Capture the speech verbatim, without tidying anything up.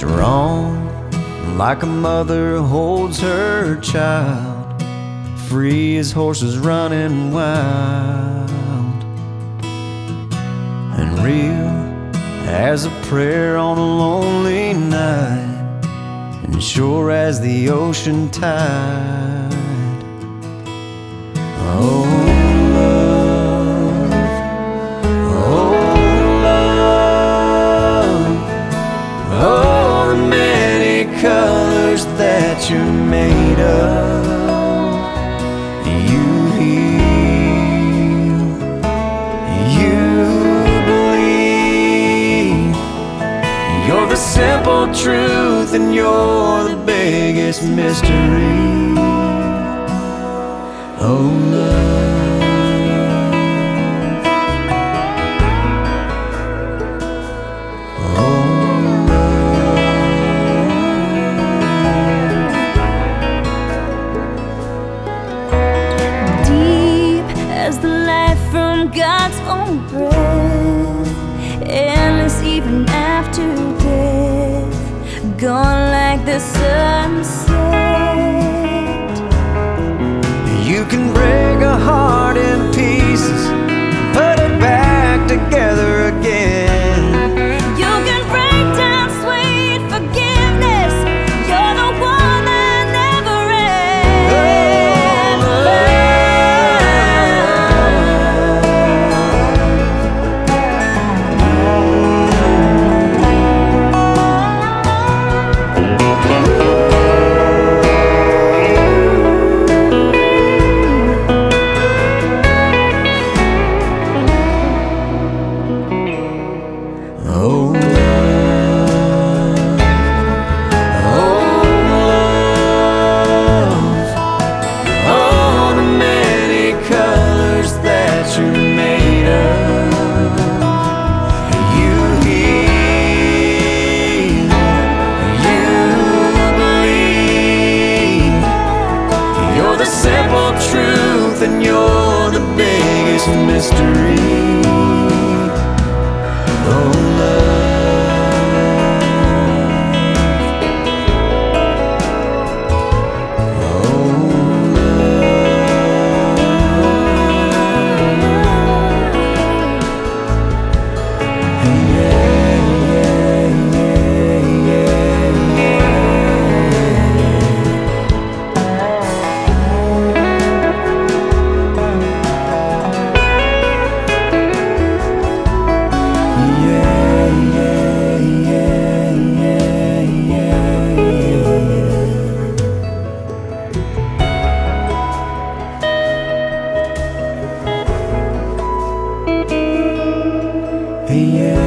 strong like a mother holds her child, free as horses running wild, and real as a prayer on a lonely night, and sure as the ocean tide. Oh, love, oh, love, oh, the many colors that you're made of. You heal, you believe. You're the simple truth and you're the biggest mystery. Oh, love. As the life from God's own breath, endless even after death, gone like the sunset. You can break a heart in pieces, put it back together again. You can break down sweet forgiveness. You're the one that never ends. Oh, love, oh, love, oh, the many colors that you're made of. You heal, you believe. You're the simple truth and you're the biggest mystery. Oh, yeah.